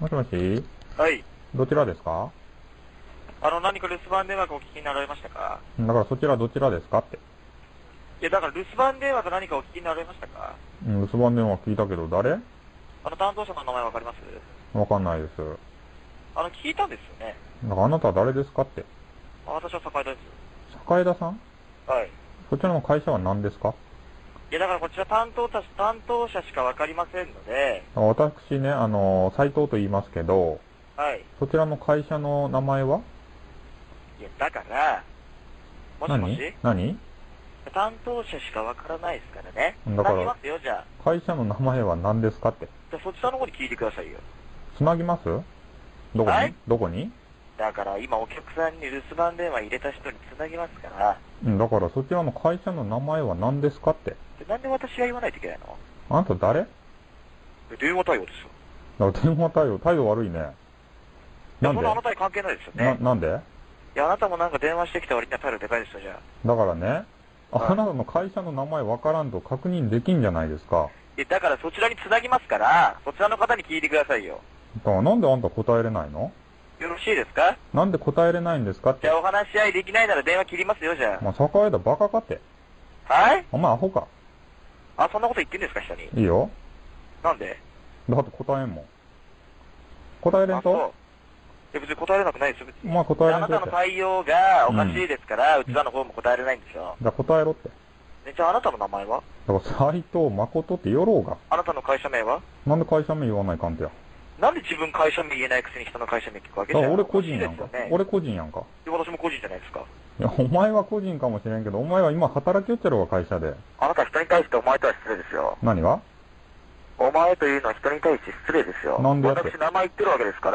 もしもし、 はい。 どちらですか？ 何か留守番電話がお聞きになられましたか？ だからそちらどちらですかって。 いや、だから留守番電話が何かお聞きになられましたか？ うん、留守番電話聞いたけど誰？ 担当者の名前わかります？ わかんないです。 聞いたんですよね。 だからあなたは誰ですかって。 私は坂井です。 坂枝さん？ はい。 そちらの会社は何ですか？ いや、だからこちら担当者しかわかりませんので、 私ね、斉藤と言いますけど、 はい。 そちらの会社の名前は？ いや、だから、もしもし何？ 担当者しかわからないですからね。 だから、 繋ぎますよ、じゃあ。 会社の名前は何ですかって。 じゃあそちらの方に聞いてくださいよ。 繋ぎます？どこにはい。 どこに？ だから今お客さんに留守番電話入れた人に繋ぎますから。 うん、だからそちらの会社の名前は何ですかって。 でなんで私が言わないといけないの？ あなた誰？だか電話対応ですよ。 ら電話態度悪いね。 いや、 なんで？ そんなあなたに関係ないですよね。 なんで？ いや、あなたもなんか電話してきた割には態度でかいですよ、じゃだからね、 あ。はい。 あなたの会社の名前わからんと確認できんじゃないですか。 だからそちらに繋ぎますから、そちらの方に聞いてくださいよ。 だからなんであんた答えれないの？ よろしいですか？ なんで答えれないんですかって。 じゃあお話し合いできないなら電話切りますよ、じゃまあ、坂枝バカかって。 あ。はい？ お前アホか。 そんなこと言ってんですか、人に。 いいよ。 なんで？ だって答えんもん。答えれんそう。いと？ や、別に答えれなくないですよ、別に。 お前答えれんとって。 あなたの対応がおかしいですから、うちらの方も答えれないんですよ。 じゃあ答えろって。 じゃああなたの名前は？ だから斎藤誠ってよろうが。 あなたの会社名は？ なんで会社名言わないかんてや。 なんで自分会社名言えないくせに人の会社名聞くわけじゃん。 だから俺個人やんか。 おかしいですよね。 俺個人やんか。 私も個人じゃないですか。 いや、お前は個人かもしれんけど、お前は今働きよってるわ、会社で。 あなた人に対してお前とは失礼ですよ。 何が？ お前というのは人に対して失礼ですよ。 なんでやって？ 私名前言ってるわけですから、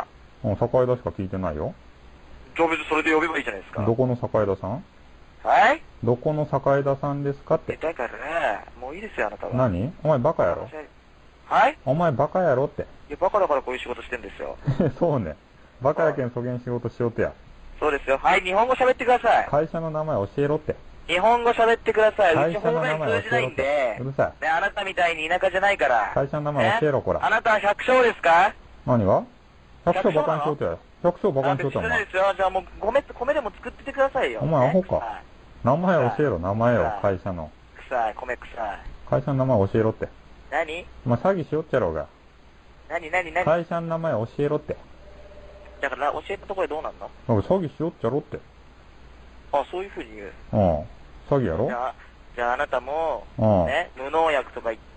うん、坂枝しか聞いてないよ。 じゃあ別にそれで呼べばいいじゃないですか。 どこの坂枝さん？ はい？ どこの坂枝さんですかって。 だからね、もういいですよ、あなたは。 何？お前バカやろ？ はい？ お前バカやろって。 いや、バカだからこういう仕事してんですよ。 そうね。バカやけんそげん仕事しようってや。 そうですよ。はい、日本語喋ってください。 会社の名前教えろって。 日本語喋ってください。う会ち方社の名前言通じない教えろって。 んで、 うるさい。 ね、あなたみたいに田舎じゃないから。 会社の名前教えろ、こら。 あなたは百姓ですか？ 何が？百姓馬百姓なの？ 鹿にしようってや。百姓馬鹿にしようってお前。 別にですよ。じゃあもう米でも作っててくださいよ。 お前アホか。 はい。 名前教えろ、名前を、 はい会社の。 臭い、米臭い。 会社の名前教えろって。 何？ お前詐欺しよっちゃろうが。 何？ 会社の名前教えろって。 だから教えたところでどうなんの？ なんか詐欺しよっちゃろって。 そういう風に言う。 うん。詐欺やろ？ じゃああなたも、 うん。 ね、無農薬とか言って、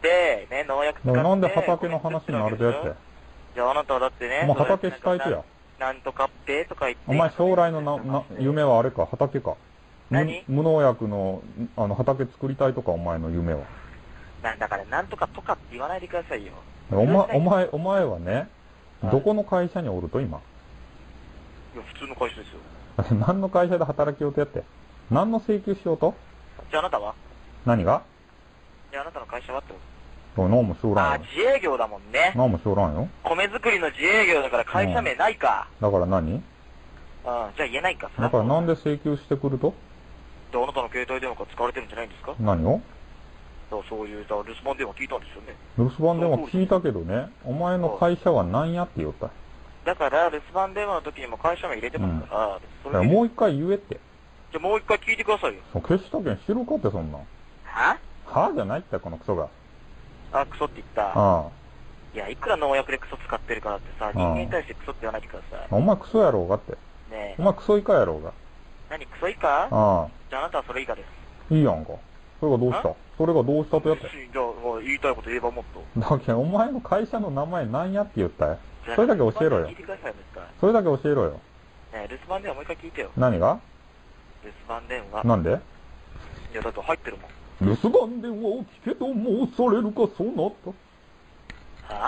ね、農薬使って。 なんで畑の話になるでって。 じゃああなたはだってね、 お前畑したいとや。 なんとかってとか言って。 お前将来の夢はあれか、畑か。 何？ 無農薬の、畑作りたいとか、お前の夢は。 だからなんとかとかって言わないでくださいよ。 お前はね、どこの会社におると今。 いや、普通の会社ですよ。 何の会社で働きようとやって。何の請求しようと？ じゃああなたは？ 何が？ じゃああなたの会社はってこ何もしょうと？ らんよ。 自営業だもんね。 何もしょうらんよ。 米作りの自営業だから会社名ないか。 だから何？ じゃあ言えないか。 だからなんで請求してくると？ あなたの携帯電話が使われてるんじゃないんですか？ 何を？ そういう留守番電話聞いたんですよね。 留守番電話聞いたけどね、お前の会社は何やって言おった。 だから留守番電話の時にも会社名入れてますから、 だからもう一回言えって。 じゃあもう一回聞いてくださいよ。 消したけん知るかってそんなん。はじゃないってこのクソが。 クソって言った。いや、いくら農薬でクソ使ってるからってさ、人間に対してクソって言わないでください。 お前クソやろうがって。 ねえ。 お前クソ以下やろうが。 何、クソ以下？じゃああなたはそれ以下です。 いいやんか。それがどうした？それがどうしたとやって。 じゃあ、言いたいこと言えばもっと。 だけどお前の会社の名前何やって言ったよ。それだけ教えろよ。それだけ教えろよ。 ねえ、留守番電話もう一回聞いてよ。 何が？ 留守番電話。 なんで？ いや、だって入ってるもん。 留守番電話を聞けと申されるか、そうなった。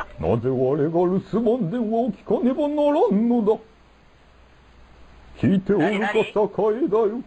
なぜ我が留守番電話を聞かねばならんのだ。聞いておるか、栄だよ。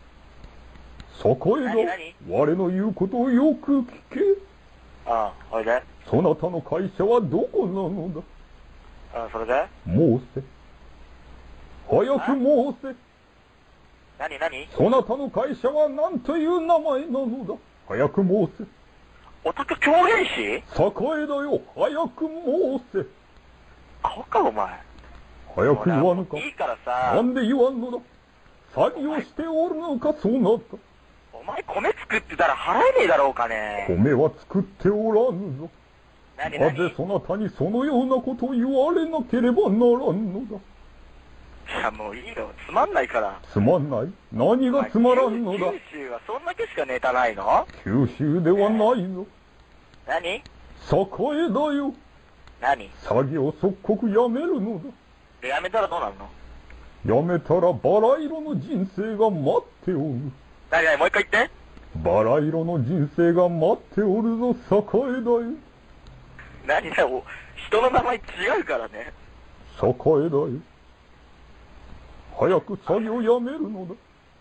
栄だ。我の言うことをよく聞け。 おいで。 そなたの会社はどこなのだ。 それで？ 申せ。早く申せ。 何？ そなたの会社は何という名前なのだ。早く申せ。 オタク狂言師？ 栄だよ。早く申せ。 顔か、お前。 早く言わぬか。 いいからさ。 なんで言わんのだ。詐欺をしておるのか、そうなった。 お前米作ってたら払えねえだろうかね。 米は作っておらぬぞ。なぜそなたにそのようなことを言われなければならんのだ。 いや、もういいよ。つまんないから。 つまんない？何がつまらんのだ。 九州はそんだけしかネタないの？ 九州ではないぞ。 何？ 栄だよ。 何？ 詐欺を即刻やめるのだ。 で、やめたらどうなるの？ やめたらバラ色の人生が待っておる。 何？もう一回言って。 バラ色の人生が待っておるぞ、栄だよ。 何だよ、人の名前違うからね。 栄だよ。早く詐欺をやめるのだ。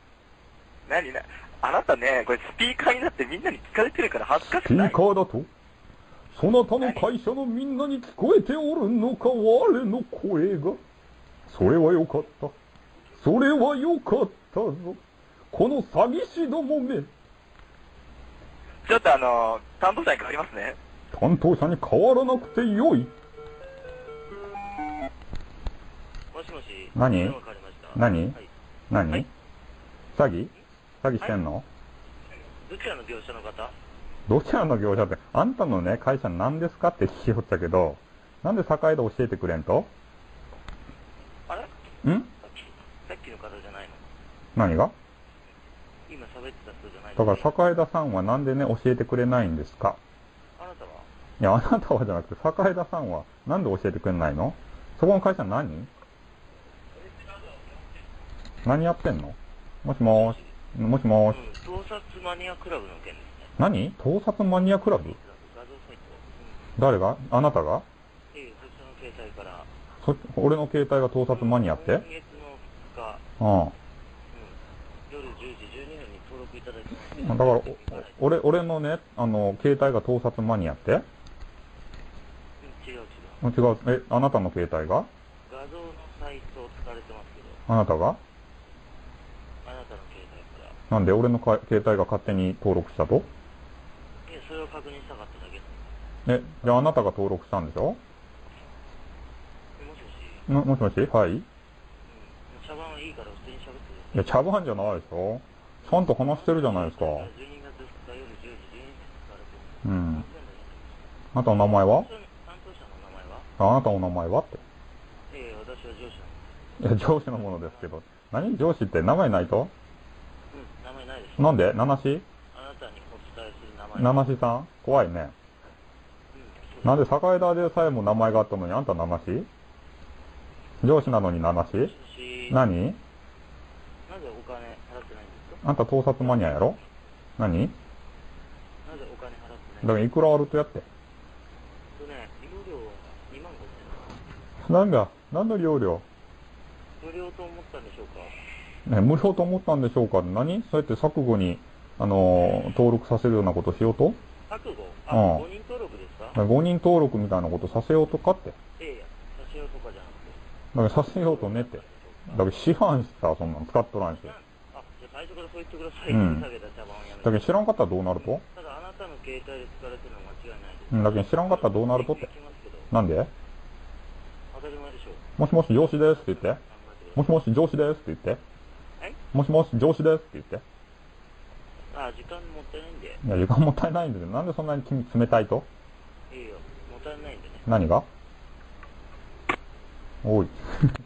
あなたね、これスピーカーになってみんなに聞かれてるから恥ずかしくない？ スピーカーだと？そなたの会社のみんなに聞こえておるのか、我の声が。それはよかった。それはよかったぞ。この詐欺師どもめ。 ちょっと担当者に変わりますね。 担当者に変わらなくてよい。 もしもし。 何？何？ はい、 何？ はい、 詐欺してんの？ どちらの業者の方？ どちらの業者って、あんたのね、会社何ですかって聞きよったけど、なんで栄で教えてくれんと？ あれ？ ん？ さっきの方じゃないの？ 何が？ 今喋ってた人じゃないだの？ から栄田さんはなんでね、教えてくれないんですか？ あなたは？ いや、あなたはじゃなくて、栄田さんはなんで教えてくれないの？そこの会社何やってんの？もしもーし。もしもーし。 盗撮マニアクラブの件ですね。 何？盗撮マニアクラブ？ 画像サイト。 誰が？あなたが？ そちらの携帯から。 俺の携帯が盗撮マニアって？ 今月の2日。夜10時12分に登録いただきました。 だから、俺のね、携帯が盗撮マニアって？ 違う。 あなたの携帯が？ 画像のサイトを使われてますけど。 あなたが？ あなたの携帯から。 なんで俺の携帯が勝手に登録したと？ いや、それを確認したかっただけ。 じゃああなたが登録したんでしょ？ もしもし。 もしもし？はい。 茶番はいいから普通に喋ってる。 いや、茶番じゃないでしょ？ちゃんと話してるじゃないですか。 12月2日夜10時12分に使われてる。 あなたの名前は？ 担当者の名前は？ あなたの名前はって。 私は上司いや、上司のものですけど。何？上司って名前ないと？ 名前ないです。 なんで？七し？ あなたにお伝えする名前。 七しさん？怖いね。なんで栄田でさえも名前があったのにあんた七し？上司なのに七し？何？ なんでお金払ってないんですか？ あんた盗撮マニアやろ？何？ なぜお金払ってないんですか？ だからいくらあるとやって。 利用料2万5千。 なんだ利用料？ 無料と思ったんでしょうか？ 無料と思ったんでしょうか？何？そうやって錯誤に、登録させるようなことしようと？ 錯誤？5人登録ですか ？5人登録みたいなことさせようとかって。 させようとかじゃなくて。 だからさせようとねって。だから知らんしさ、そんなの使っとらんし。 じゃあ最初からそう言ってください。下げた茶番をやめて。 だけど知らんかったらどうなると？ ただあなたの携帯で使われてるのは間違いないです。 だけど知らんかったらどうなるとって。なんで？ 当たり前でしょう。 もしもし上司ですって言って。もしもし上司ですって言って。もしもし上司ですって言って。 時間もったいないんで。 いや、時間もったいないんだけど、なんでそんなに君冷たいと？ いいよ、もったいないんでね。 何が？おい。